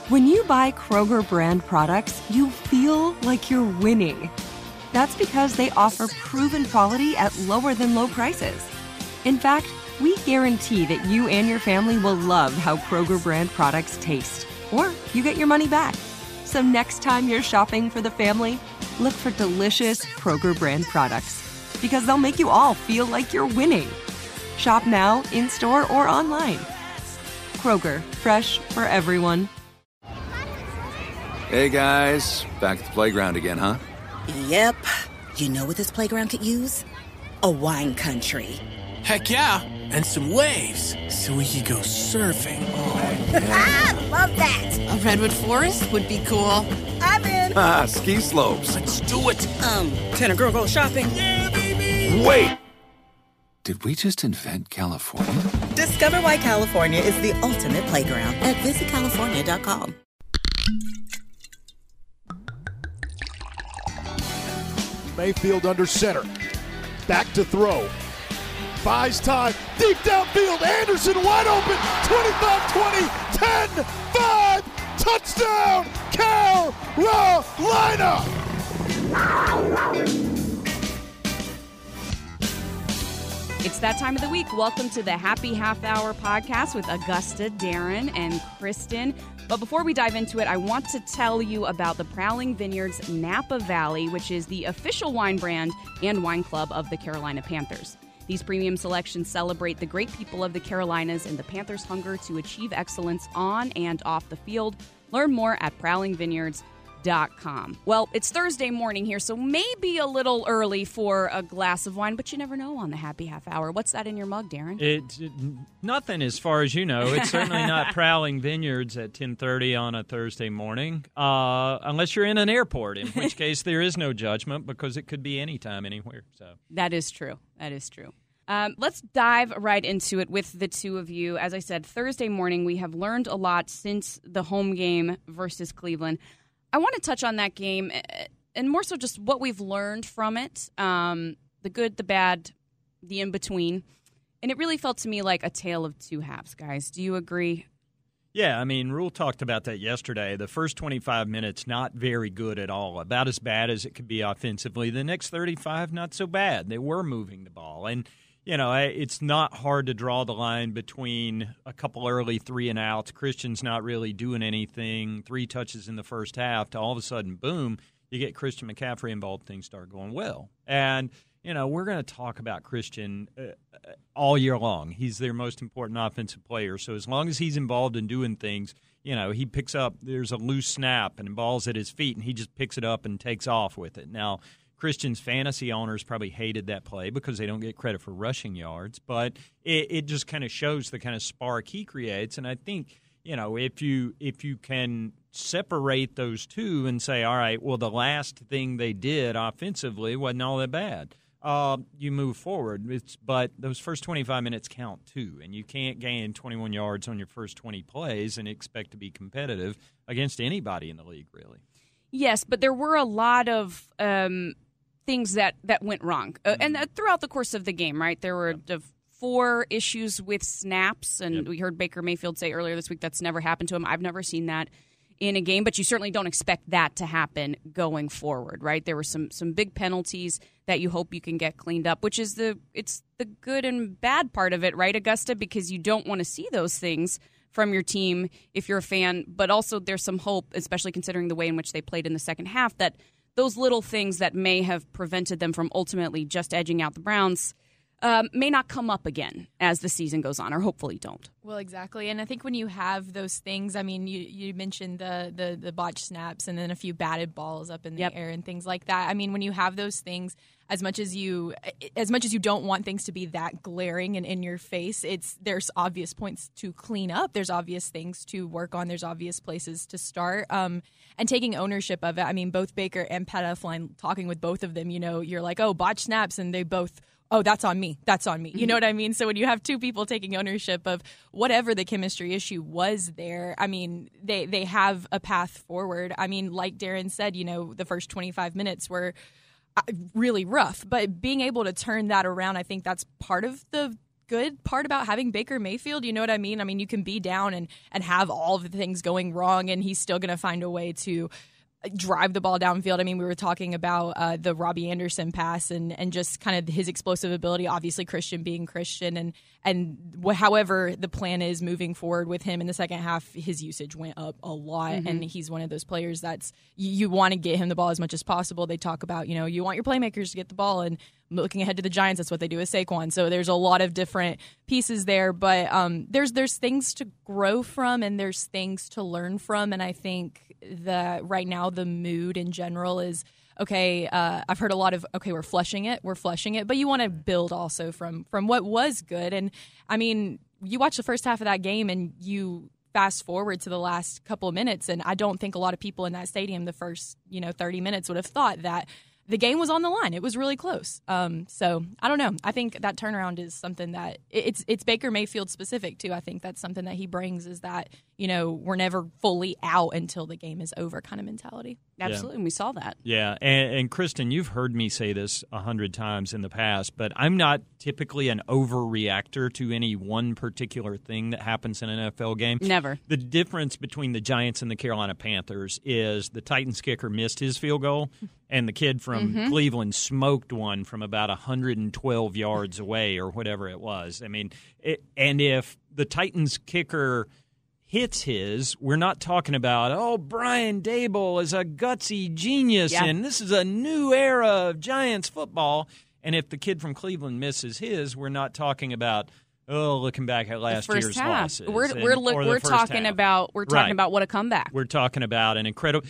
When you buy Kroger brand products, you feel like you're winning. That's because they offer proven quality at lower than low prices. In fact, we guarantee that you and your family will love how Kroger brand products taste, or you get your money back. So next time you're shopping for the family, look for delicious Kroger brand products, because they'll make you all feel like you're winning. Shop now, in-store, or online. Kroger, fresh for everyone. Hey guys, back at the playground again, huh? Yep. You know what this playground could use? A wine country. Heck yeah, and some waves so we could go surfing. Oh, yeah. Love that. A redwood forest would be cool. I'm in. Ski slopes. Let's do it. Can a girl go shopping? Yeah, baby. Wait! Did we just invent California? Discover why California is the ultimate playground at visitcalifornia.com. Mayfield under center. Back to throw. Buys time. Deep downfield. Anderson wide open. 25-20. 10-5. Touchdown. Carolina. It's that time of the week. Welcome to the Happy Half Hour podcast with Augusta, Darren, and Kristen. But before we dive into it, I want to tell you about the Prowling Vineyards Napa Valley, which is the official wine brand and wine club of the Carolina Panthers. These premium selections celebrate the great people of the Carolinas and the Panthers' hunger to achieve excellence on and off the field. Learn more at prowlingvineyards.com. Well, it's Thursday morning here, so maybe a little early for a glass of wine, but you never know on the Happy Half Hour. What's that in your mug, Darren? Nothing as far as you know. It's certainly not Prowling Vineyards at 10:30 on a Thursday morning, unless you're in an airport, in which case there is no judgment because it could be anytime, anywhere. So that is true. That is true. Let's dive right into it with the two of you. As I said, Thursday morning, we have learned a lot since the home game versus Cleveland. I want to touch on that game and more so just what we've learned from it, the good, the bad, the in-between. And it really felt to me like a tale of two halves, guys. Do you agree? Yeah, I mean, Rule talked about that yesterday. The first 25 minutes, not very good at all, about as bad as it could be offensively. The next 35, not so bad. They were moving the ball. And, you know, it's not hard to draw the line between a couple early 3-and-outs, Christian's not really doing anything, 3 touches in the first half, to all of a sudden, boom, you get Christian McCaffrey involved, things start going well. And, you know, we're going to talk about Christian all year long. He's their most important offensive player. So as long as he's involved in doing things, you know, he picks up, there's a loose snap and the ball's at his feet, and he just picks it up and takes off with it. Now, Christian's fantasy owners probably hated that play because they don't get credit for rushing yards, but it just kind of shows the kind of spark he creates. And I think, you know, if you can separate those two and say, all right, well, the last thing they did offensively wasn't all that bad, you move forward. But those first 25 minutes count too, and you can't gain 21 yards on your first 20 plays and expect to be competitive against anybody in the league, really. Yes, but there were a lot of things that went wrong. And throughout the course of the game, right, there were 4 issues with snaps, and we heard Baker Mayfield say earlier this week that's never happened to him. I've never seen that in a game, but you certainly don't expect that to happen going forward, right? There were some big penalties that you hope you can get cleaned up, which is it's the good and bad part of it, right, Augusta? Because you don't want to see those things from your team if you're a fan, but also there's some hope, especially considering the way in which they played in the second half, that those little things that may have prevented them from ultimately just edging out the Browns may not come up again as the season goes on, or hopefully don't. Well, exactly. And I think when you have those things, I mean, you mentioned the botched snaps and then a few batted balls up in the air and things like that. I mean, when you have those things, as much as you don't want things to be that glaring and in your face, there's obvious points to clean up. There's obvious things to work on. There's obvious places to start. And taking ownership of it. I mean, both Baker and Pat Elflein, talking with both of them, you know, you're like, oh, botched snaps, and they both, oh, that's on me. That's on me. You know what I mean? So when you have two people taking ownership of whatever the chemistry issue was there, I mean, they have a path forward. I mean, like Darren said, you know, the first 25 minutes were really rough, but being able to turn that around, I think that's part of the good part about having Baker Mayfield. You know what I mean? I mean, you can be down and have all of the things going wrong, and he's still going to find a way to drive the ball downfield. I mean, we were talking about the Robbie Anderson pass and just kind of his explosive ability, obviously Christian being Christian. And however the plan is moving forward with him in the second half, his usage went up a lot. Mm-hmm. And he's one of those players that's you want to get him the ball as much as possible. They talk about, you want your playmakers to get the ball. And looking ahead to the Giants, that's what they do with Saquon. So there's a lot of different pieces there. But there's things to grow from and there's things to learn from. And I think that right now the mood in general is, okay, I've heard a lot of, okay, we're flushing it, but you want to build also from what was good. And, I mean, you watch the first half of that game and you fast forward to the last couple of minutes, and I don't think a lot of people in that stadium the first, 30 minutes would have thought that the game was on the line. It was really close. So I don't know. I think that turnaround is something that it's Baker Mayfield specific too. I think that's something that he brings is that, we're never fully out until the game is over kind of mentality. Absolutely. And we saw that. Yeah. And Kristen, you've heard me say this 100 times in the past, but I'm not typically an overreactor to any one particular thing that happens in an NFL game. Never. The difference between the Giants and the Carolina Panthers is the Titans kicker missed his field goal and the kid from Cleveland smoked one from about 112 yards away or whatever it was. I mean, and if the Titans kicker hits his, we're not talking about, Brian Daboll is a gutsy genius and this is a new era of Giants football. And if the kid from Cleveland misses his, we're not talking about, looking back at last year's losses. We're talking about what a comeback. We're talking about an incredible,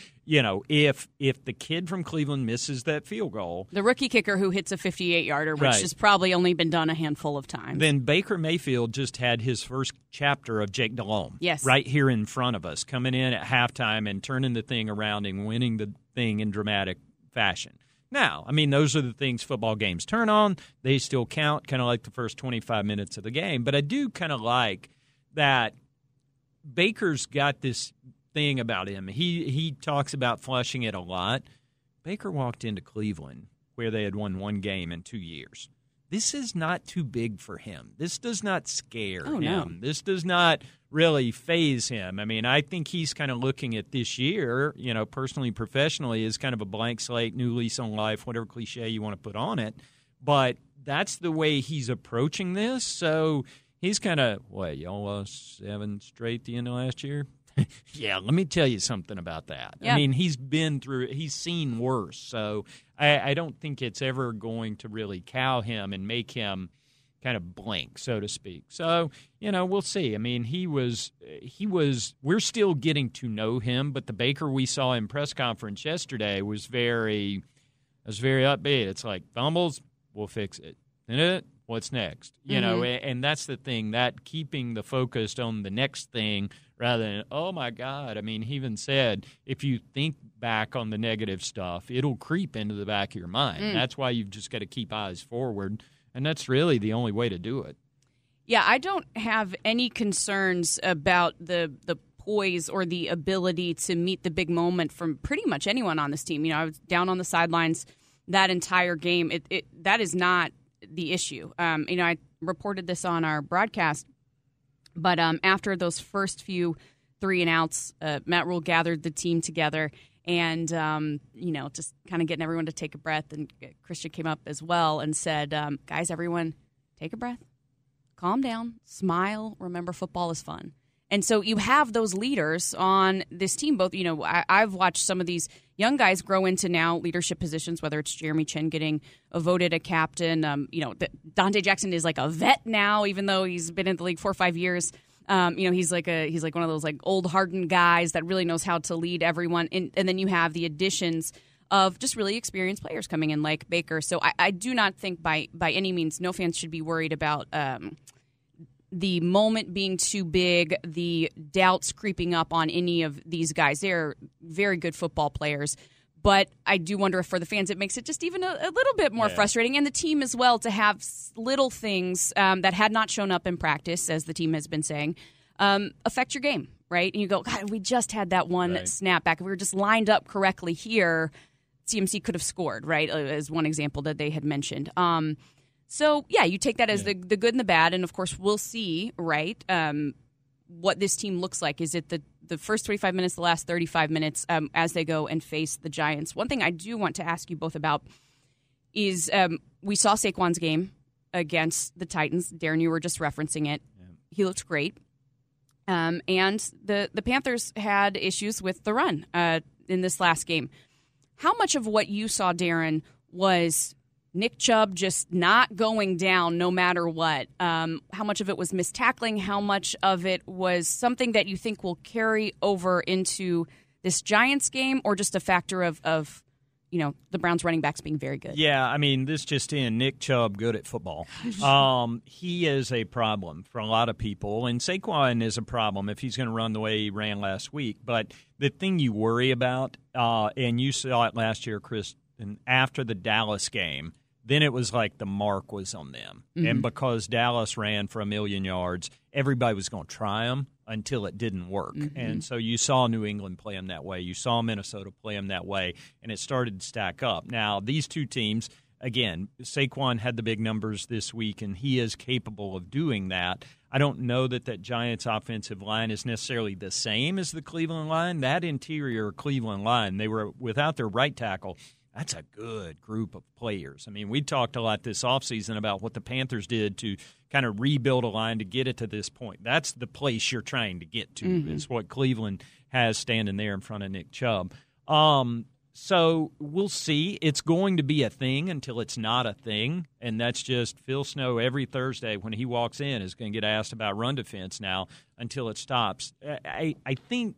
if the kid from Cleveland misses that field goal, the rookie kicker who hits a 58-yarder, which has probably only been done a handful of times. Then Baker Mayfield just had his first chapter of Jake Delhomme. Yes. Right here in front of us, coming in at halftime and turning the thing around and winning the thing in dramatic fashion. Now, I mean, those are the things football games turn on. They still count, kind of like the first 25 minutes of the game. But I do kind of like that Baker's got this thing about him. He talks about flushing it a lot. Baker walked into Cleveland where they had won one game in 2 years. This is not too big for him. This does not scare him. No. This does not really faze him. I mean, I think he's kind of looking at this year, personally, professionally, as kind of a blank slate, new lease on life, whatever cliche you want to put on it. But that's the way he's approaching this. So he's kind of, y'all lost 7 straight the end of last year? Yeah, let me tell you something about that. Yeah. I mean, he's seen worse. So I don't think it's ever going to really cow him and make him kind of blank, so to speak. So, we'll see. I mean, we're still getting to know him, but the Baker we saw in press conference yesterday was very upbeat. It's like, fumbles, we'll fix it. What's next? And that's the thing, that keeping the focus on the next thing rather than, oh, my God. I mean, he even said if you think back on the negative stuff, it'll creep into the back of your mind. That's why you've just got to keep eyes forward, and that's really the only way to do it. Yeah, I don't have any concerns about the poise or the ability to meet the big moment from pretty much anyone on this team. I was down on the sidelines that entire game. That is not the issue. I reported this on our broadcast, but after those first few 3-and-outs, Matt Rule gathered the team together and, just kind of getting everyone to take a breath. And Christian came up as well and said, guys, everyone, take a breath, calm down, smile, remember football is fun. And so you have those leaders on this team. Both, I've watched some of these young guys grow into now leadership positions, whether it's Jeremy Chin getting voted a captain. Dante Jackson is like a vet now, even though he's been in the league 4 or 5 years. He's like one of those like old hardened guys that really knows how to lead everyone. And then you have the additions of just really experienced players coming in like Baker. So I do not think by any means no fans should be worried about the moment being too big, the doubts creeping up on any of these guys. They're very good football players. But I do wonder if for the fans it makes it just even a little bit more frustrating, and the team as well, to have little things that had not shown up in practice, as the team has been saying, affect your game, right? And you go, God, we just had that one snap back. If we were just lined up correctly here, CMC could have scored, right, as one example that they had mentioned. So, yeah, you take that as the good and the bad, and, of course, we'll see, right, what this team looks like. Is it the first 25 minutes, the last 35 minutes as they go and face the Giants? One thing I do want to ask you both about is we saw Saquon's game against the Titans. Darren, you were just referencing it. Yeah. He looked great. And the Panthers had issues with the run in this last game. How much of what you saw, Darren, was Nick Chubb just not going down no matter what? How much of it was missed tackling? How much of it was something that you think will carry over into this Giants game, or just a factor of the Browns running backs being very good? Yeah, I mean, this just in, Nick Chubb good at football. He is a problem for a lot of people, and Saquon is a problem if he's going to run the way he ran last week. But the thing you worry about, and you saw it last year, Chris, and after the Dallas game, then it was like the mark was on them. Mm-hmm. And because Dallas ran for 1 million yards, everybody was going to try them until it didn't work. Mm-hmm. And so you saw New England play them that way. You saw Minnesota play them that way, and it started to stack up. Now, these two teams, again, Saquon had the big numbers this week, and he is capable of doing that. I don't know that Giants offensive line is necessarily the same as the Cleveland line. That interior Cleveland line, they were without their right tackle. That's a good group of players. I mean, we talked a lot this offseason about what the Panthers did to kind of rebuild a line to get it to this point. That's the place you're trying to get to, is what Cleveland has standing there in front of Nick Chubb. So we'll see. It's going to be a thing until it's not a thing, and that's just Phil Snow every Thursday when he walks in is going to get asked about run defense now until it stops. I think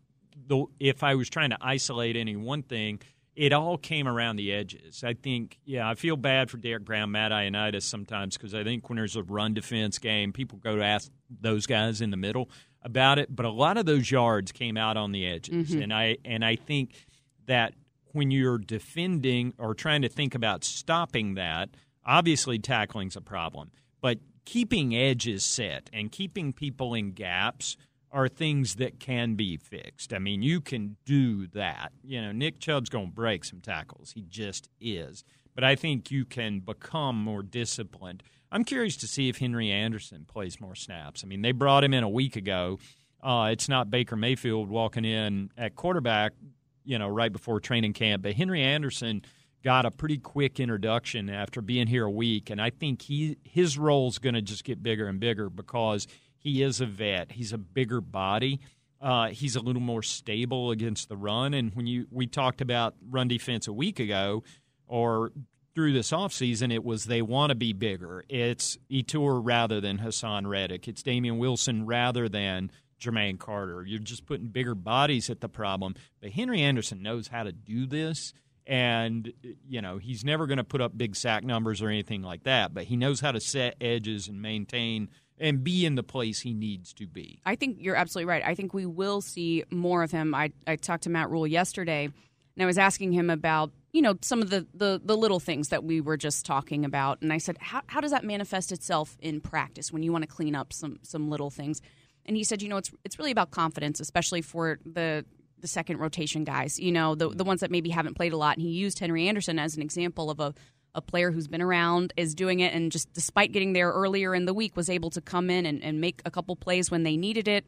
if I was trying to isolate any one thing, it all came around the edges. I think, I feel bad for Derek Brown, Matt Ioannidis sometimes, because I think when there's a run defense game, people go to ask those guys in the middle about it. But a lot of those yards came out on the edges. Mm-hmm. And I think that when you're defending or trying to think about stopping that, obviously tackling's a problem. But keeping edges set and keeping people in gaps are things that can be fixed. I mean, you can do that. Nick Chubb's going to break some tackles. He just is. But I think you can become more disciplined. I'm curious to see if Henry Anderson plays more snaps. I mean, they brought him in a week ago. It's not Baker Mayfield walking in at quarterback, right before training camp. But Henry Anderson got a pretty quick introduction after being here a week. And I think his role's going to just get bigger and bigger because he is a vet. He's a bigger body. He's a little more stable against the run. And when we talked about run defense a week ago or through this offseason, it was they want to be bigger. It's Etor rather than Hassan Reddick. It's Damian Wilson rather than Jermaine Carter. You're just putting bigger bodies at the problem. But Henry Anderson knows how to do this. And, he's never going to put up big sack numbers or anything like that. But he knows how to set edges and maintain and be in the place he needs to be. I think you're absolutely right. I think we will see more of him. I talked to Matt Rule yesterday, and I was asking him about, some of the little things that we were just talking about. And I said, how does that manifest itself in practice when you want to clean up some little things? And he said, it's really about confidence, especially for the second rotation guys, the ones that maybe haven't played a lot. And he used Henry Anderson as an example of a player who's been around, is doing it, and just despite getting there earlier in the week was able to come in and make a couple plays when they needed it,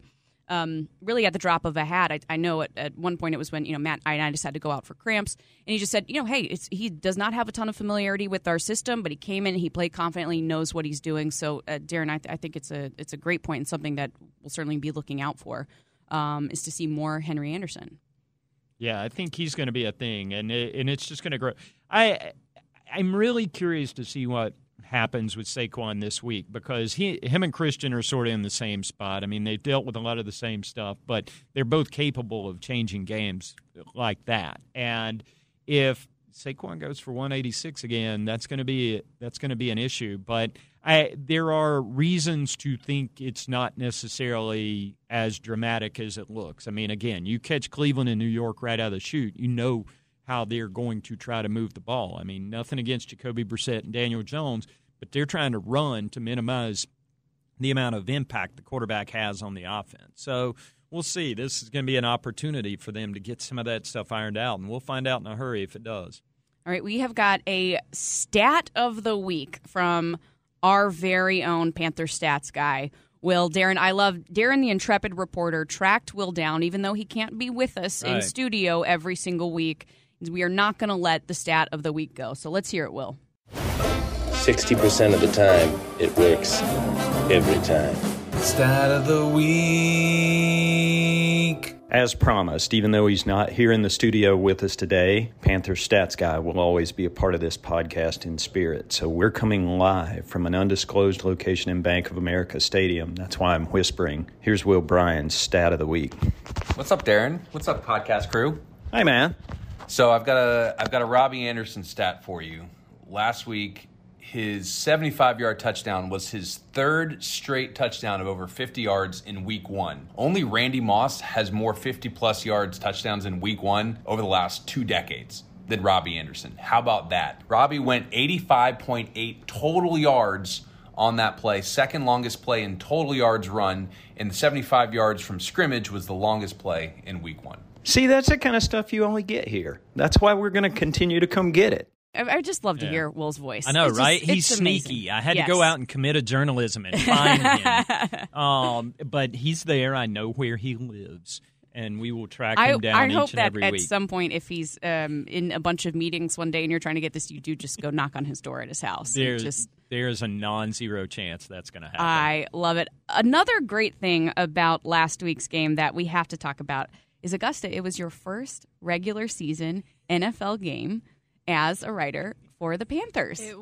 really at the drop of a hat. I know at one point it was when Matt Ioannidis had to go out for cramps, and he just said, hey, he does not have a ton of familiarity with our system, but he came in, he played confidently, knows what he's doing. So, Darren, I think it's a great point and something that we'll certainly be looking out for, is to see more Henry Anderson. Yeah, I think he's going to be a thing, and it's just going to grow. I'm really curious to see what happens with Saquon this week because him and Christian are sort of in the same spot. I mean, they've dealt with a lot of the same stuff, but they're both capable of changing games like that. And if Saquon goes for 186 again, that's going to be an issue. But there are reasons to think it's not necessarily as dramatic as it looks. I mean, again, you catch Cleveland and New York right out of the chute, how they're going to try to move the ball. I mean, nothing against Jacoby Brissett and Daniel Jones, but they're trying to run to minimize the amount of impact the quarterback has on the offense. So we'll see. This is going to be an opportunity for them to get some of that stuff ironed out, and we'll find out in a hurry if it does. All right, we have got a stat of the week from our very own Panther stats guy, Will. Darren, the intrepid reporter, tracked Will down, even though he can't be with us in studio every single week. We are not going to let the stat of the week go. So let's hear it, Will. 60% of the time, it works every time. Stat of the week. As promised, even though he's not here in the studio with us today, Panther Stats Guy will always be a part of this podcast in spirit. So we're coming live from an undisclosed location in Bank of America Stadium. That's why I'm whispering. Here's Will Bryan's Stat of the Week. What's up, Darren? What's up, podcast crew? Hey, man. So I've got a Robbie Anderson stat for you. Last week, his 75-yard touchdown was his third straight touchdown of over 50 yards in week one. Only Randy Moss has more 50-plus yards touchdowns in week one over the last 2 decades than Robbie Anderson. How about that? Robbie went 85.8 total yards on that play, second longest play in total yards run, and the 75 yards from scrimmage was the longest play in week one. See, that's the kind of stuff you only get here. That's why we're going to continue to come get it. I just love to hear Will's voice. I know, right? He's sneaky. I had to go out and commit a journalism and find him. But he's there. I know where he lives. And we will track him down each and every week. I hope that at some point, if he's in a bunch of meetings one day and you're trying to get this, you do just go knock on his door at his house. There's a non-zero chance that's going to happen. I love it. Another great thing about last week's game that we have to talk about is, Augusta, it was your first regular season NFL game as a writer for the Panthers. It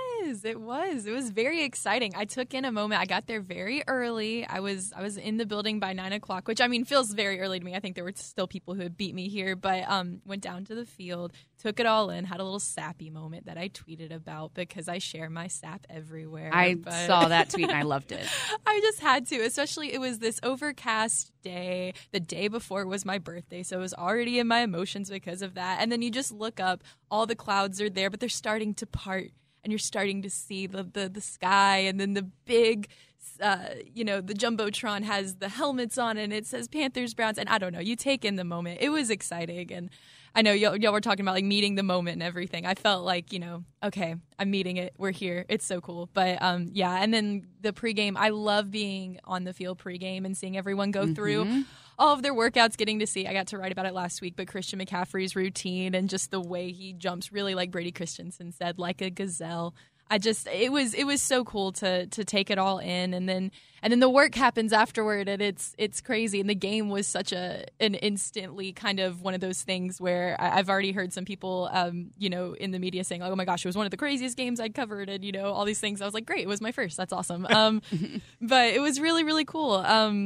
was very exciting. I took in a moment. I got there very early. I was in the building by 9:00, which feels very early to me. I think there were still people who had beat me here, but went down to the field, took it all in, had a little sappy moment that I tweeted about because I share my sap everywhere. I saw that tweet and I loved it. I just had to, especially it was this overcast day. The day before was my birthday, so I was already in my emotions because of that. And then you just look up, all the clouds are there, but they're starting to part, and you're starting to see the sky, and then the big, the Jumbotron has the helmets on, and it says Panthers, Browns, and I don't know, you take in the moment. It was exciting, and I know y'all were talking about like meeting the moment and everything. I felt like, okay, I'm meeting it. We're here. It's so cool. But and then the pregame, I love being on the field pregame and seeing everyone go through all of their workouts, getting to see. I got to write about it last week, but Christian McCaffrey's routine and just the way he jumps, really like Brady Christensen said, like a gazelle. It was so cool to take it all in, and then the work happens afterward, and it's crazy. And the game was such an instantly kind of one of those things where I've already heard some people in the media saying, oh my gosh, it was one of the craziest games I'd covered, and all these things. I was like, great, it was my first. That's awesome. But it was really, really cool.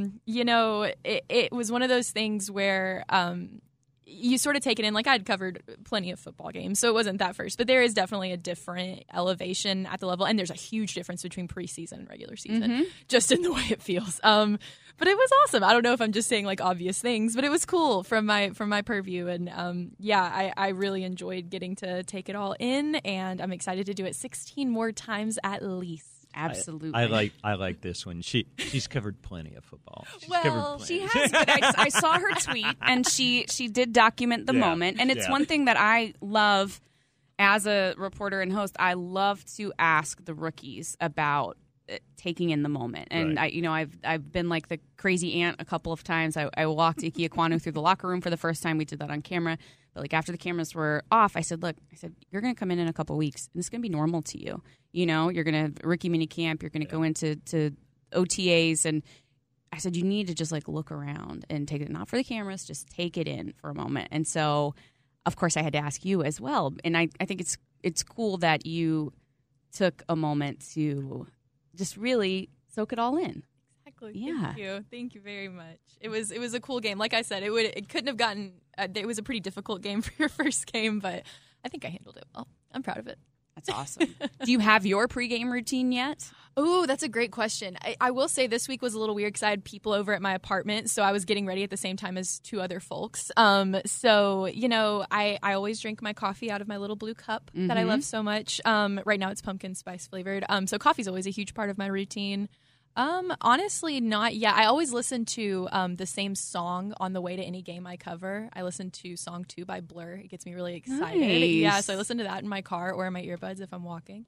It was one of those things where you sort of take it in. Like, I'd covered plenty of football games, so it wasn't that first. But there is definitely a different elevation at the level, and there's a huge difference between preseason and regular season, just in the way it feels. But it was awesome. I don't know if I'm just saying like obvious things, but it was cool from my purview. And I really enjoyed getting to take it all in, and I'm excited to do it 16 more times at least. Absolutely. I like this one. She's covered plenty of football. She has, but I saw her tweet, and she did document the moment. And it's one thing that I love as a reporter and host. I love to ask the rookies about taking in the moment. And I've been like the crazy aunt a couple of times. I walked Ike Ekwonu through the locker room for the first time. We did that on camera. But like after the cameras were off, I said, you're going to come in a couple of weeks, and it's going to be normal to you. You're going to have rookie mini camp. You're going to go into OTAs. And I said, you need to just like look around and take it, not for the cameras, just take it in for a moment. And so, of course, I had to ask you as well. And I think it's cool that you took a moment to just really soak it all in. Exactly. Yeah. Thank you very much. It was a cool game. Like I said, it couldn't have gotten. It was a pretty difficult game for your first game, but I think I handled it well. I'm proud of it. That's awesome. Do you have your pregame routine yet? Oh, that's a great question. I will say this week was a little weird because I had people over at my apartment, so I was getting ready at the same time as 2 other folks. So, I always drink my coffee out of my little blue cup that I love so much. Right now it's pumpkin spice flavored. So coffee's always a huge part of my routine. Honestly, not yet. I always listen to the same song on the way to any game I cover. I listen to Song 2 by Blur. It gets me really excited. Nice. Yeah, so I listen to that in my car or in my earbuds if I'm walking.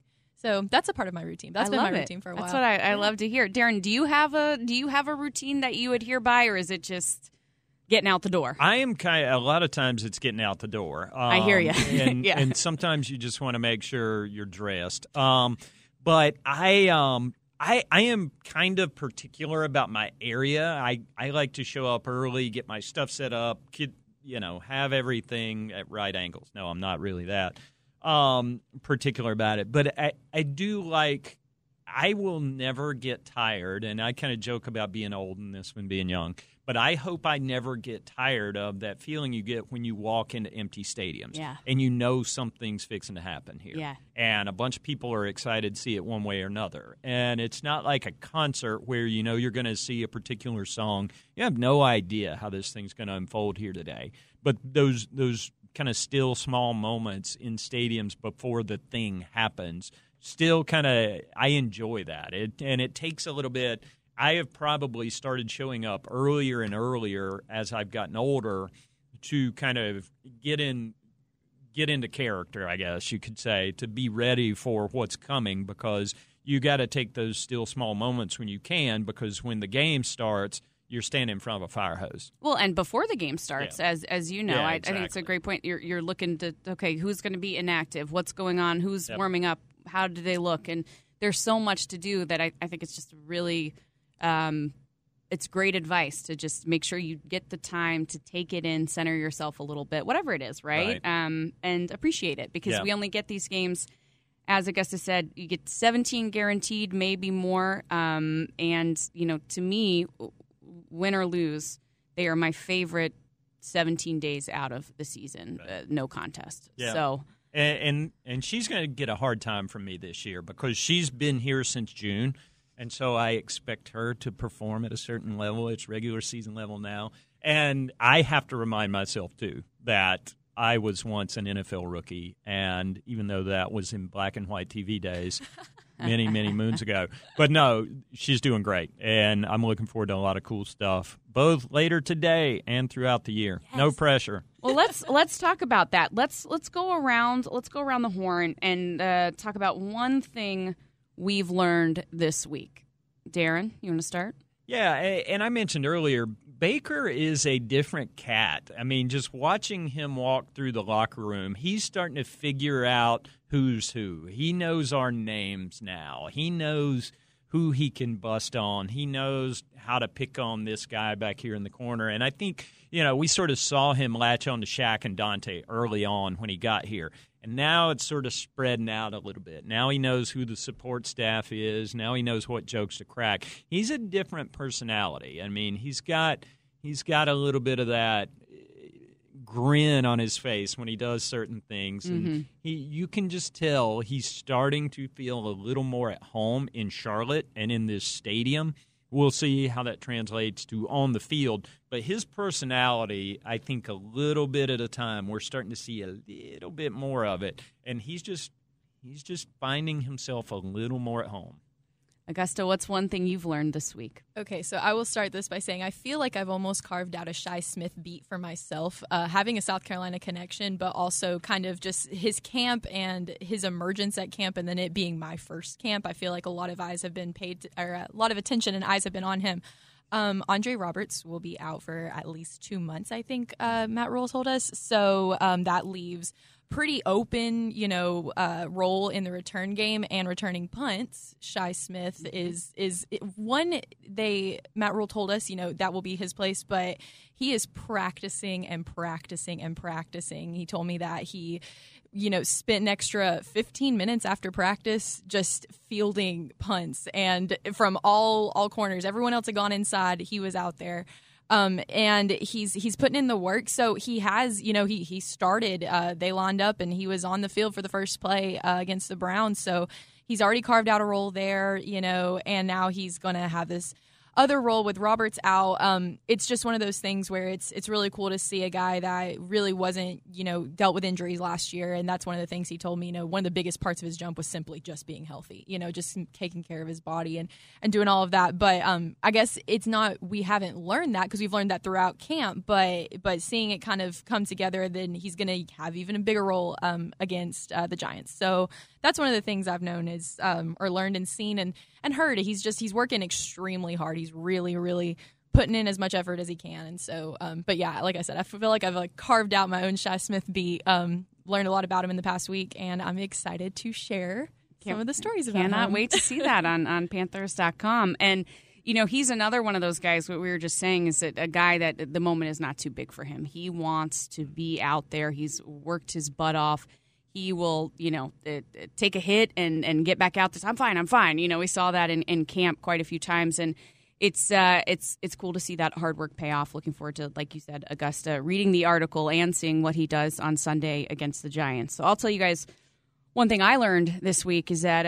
So that's a part of my routine. That's been my routine for a while. That's what I love to hear. Darren, do you have a routine that you adhere by, or is it just getting out the door? I am a lot of times it's getting out the door. I hear you. And sometimes you just want to make sure you're dressed. But I am kind of particular about my area. I like to show up early, get my stuff set up, have everything at right angles. No, I'm not really that particular about it. But I do like – I will never get tired, and I kind of joke about being old and this one being young. But I hope I never get tired of that feeling you get when you walk into empty stadiums and you know something's fixing to happen here. Yeah. And a bunch of people are excited to see it one way or another. And it's not like a concert where you know you're going to see a particular song. You have no idea how this thing's going to unfold here today. But those kind of still small moments in stadiums before the thing happens still kind of – I enjoy that. And it takes a little bit – I have probably started showing up earlier and earlier as I've gotten older to kind of get into character, I guess you could say, to be ready for what's coming, because you got to take those still small moments when you can, because when the game starts, you're standing in front of a fire hose. Well, and before the game starts, as you know, Yeah, I think it's a great point. You're looking to, okay, who's going to be inactive? What's going on? Who's warming up? How do they look? And there's so much to do that I think it's just really it's great advice to just make sure you get the time to take it in, center yourself a little bit, whatever it is, right? And appreciate it, because we only get these games, as Augusta said, you get 17 guaranteed, maybe more. And, to me, win or lose, they are my favorite 17 days out of the season, no contest. Yeah. So, and she's going to get a hard time from me this year because she's been here since June. And so I expect her to perform at a certain level. It's regular season level now. And I have to remind myself, too, that I was once an NFL rookie. And even though that was in black and white TV days many, many moons ago. But no, she's doing great. And I'm looking forward to a lot of cool stuff, both later today and throughout the year. Yes. No pressure. Well, let's talk about that. Let's go around the horn and talk about one thing we've learned this week. Darren, you want to start? Yeah, and I mentioned earlier, Baker is a different cat. I mean, just watching him walk through the locker room, he's starting to figure out who's who. He knows our names now. He knows who he can bust on. He knows how to pick on this guy back here in the corner. And I think, we sort of saw him latch on to Shaq and Dante early on when he got here. And now it's sort of spreading out a little bit. Now he knows who the support staff is. Now he knows what jokes to crack. He's a different personality. I mean, he's got a little bit of that grin on his face when he does certain things. And you can just tell he's starting to feel a little more at home in Charlotte and in this stadium. We'll see how that translates to on the field. But his personality, I think a little bit at a time, we're starting to see a little bit more of it. And he's just finding himself a little more at home. Augusta, what's one thing you've learned this week? Okay, so I will start this by saying I feel like I've almost carved out a Shi Smith beat for myself, having a South Carolina connection, but also kind of just his camp and his emergence at camp, and then it being my first camp. I feel like a lot of eyes have been paid, or a lot of attention and eyes have been on him. Andre Roberts will be out for at least 2 months, I think Matt Rule told us. So that leaves pretty open, role in the return game and returning punts. Shi Smith is one. Matt Rule told us, that will be his place, but he is practicing and practicing and practicing. He told me that he, spent an extra 15 minutes after practice just fielding punts, and from all corners. Everyone else had gone inside. He was out there. And he's putting in the work. So he has, he started, they lined up and he was on the field for the first play against the Browns. So he's already carved out a role there, and now he's going to have this other role with Roberts out, it's just one of those things where it's really cool to see a guy that really wasn't, dealt with injuries last year. And that's one of the things he told me, one of the biggest parts of his jump was simply just being healthy, just taking care of his body and doing all of that. But I guess it's not, we haven't learned that because we've learned that throughout camp, but seeing it kind of come together, then he's going to have even a bigger role against the Giants. So that's one of the things I've known is, or learned and seen and heard. He's working extremely hard. He's really, really putting in as much effort as he can. And so, but yeah, like I said, I feel like I've carved out my own Shi Smith beat, learned a lot about him in the past week, and I'm excited to share some of the stories about him. Cannot wait to see that on Panthers.com. And, he's another one of those guys, what we were just saying is that a guy that the moment is not too big for him. He wants to be out there. He's worked his butt off. He will, take a hit and get back out there. I'm fine. We saw that in camp quite a few times. And it's cool to see that hard work pay off. Looking forward to, like you said, Augusta, reading the article and seeing what he does on Sunday against the Giants. So I'll tell you guys, one thing I learned this week is that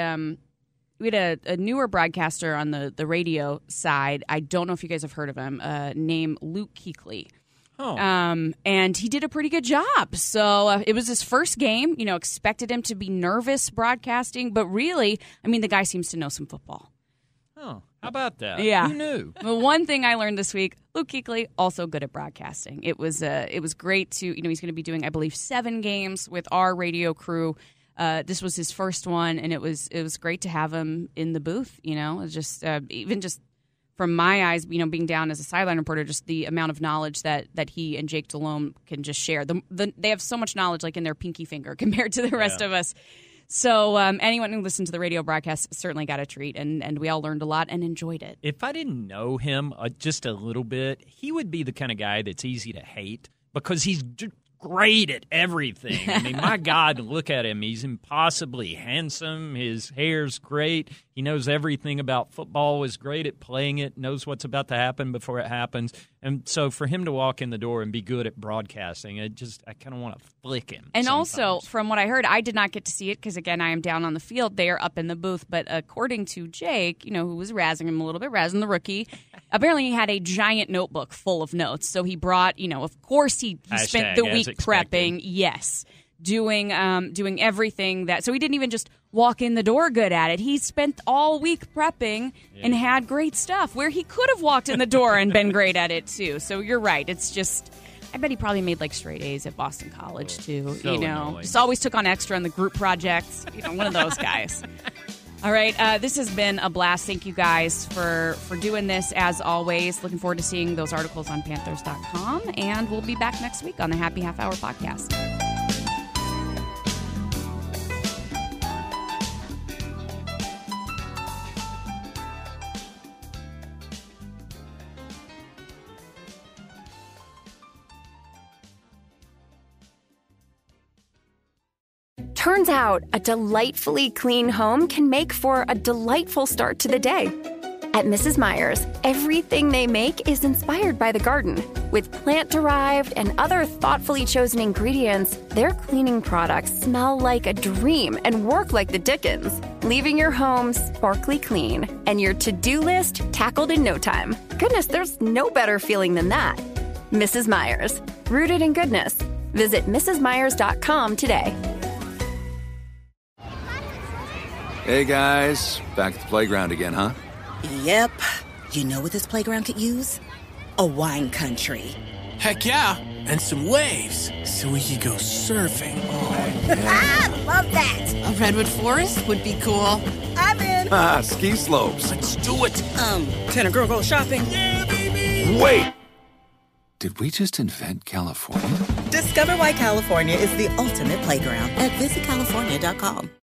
we had a newer broadcaster on the radio side. I don't know if you guys have heard of him, named Luke Kuechly. Oh. And he did a pretty good job. So it was his first game, expected him to be nervous broadcasting, but really, the guy seems to know some football. Oh, how about that? Yeah. Who knew? Well, one thing I learned this week, Luke Kuechly, also good at broadcasting. It was great to, he's going to be doing, I believe, 7 games with our radio crew. This was his first one, and it was great to have him in the booth, just even just from my eyes, being down as a sideline reporter, just the amount of knowledge that he and Jake Delhomme can just share. They have so much knowledge, like in their pinky finger, compared to the rest of us. So anyone who listened to the radio broadcast certainly got a treat, and we all learned a lot and enjoyed it. If I didn't know him just a little bit, he would be the kind of guy that's easy to hate because he's great at everything. My God, look at him. He's impossibly handsome. His hair's great. He knows everything about football, is great at playing it, knows what's about to happen before it happens. And so for him to walk in the door and be good at broadcasting, I kind of want to flick him. And sometimes. Also, from what I heard, I did not get to see it because, again, I am down on the field. They are up in the booth. But according to Jake, who was razzing him a little bit, razzing the rookie, apparently he had a giant notebook full of notes. So he brought, of course he spent the week prepping. Yes. Doing everything that – so he didn't even just walk in the door good at it. He spent all week prepping and had great stuff where he could have walked in the door and been great at it too. So you're right. It's just – I bet he probably made straight A's at Boston College too. So annoying. Just always took on extra on the group projects. One of those guys. All right, this has been a blast. Thank you guys for doing this, as always. Looking forward to seeing those articles on Panthers.com, and we'll be back next week on the Happy Half Hour podcast. Turns out, a delightfully clean home can make for a delightful start to the day. At Mrs. Meyer's, everything they make is inspired by the garden. With plant-derived and other thoughtfully chosen ingredients, their cleaning products smell like a dream and work like the Dickens, leaving your home sparkly clean and your to-do list tackled in no time. Goodness, there's no better feeling than that. Mrs. Meyer's, rooted in goodness. Visit mrsmeyers.com today. Hey, guys. Back at the playground again, huh? Yep. You know what this playground could use? A wine country. Heck yeah, and some waves so we could go surfing. Oh, yeah. I love that. A redwood forest would be cool. I'm in. Ski slopes. Let's do it. Can a girl go shopping? Yeah, baby. Wait! Did we just invent California? Discover why California is the ultimate playground at visitcalifornia.com.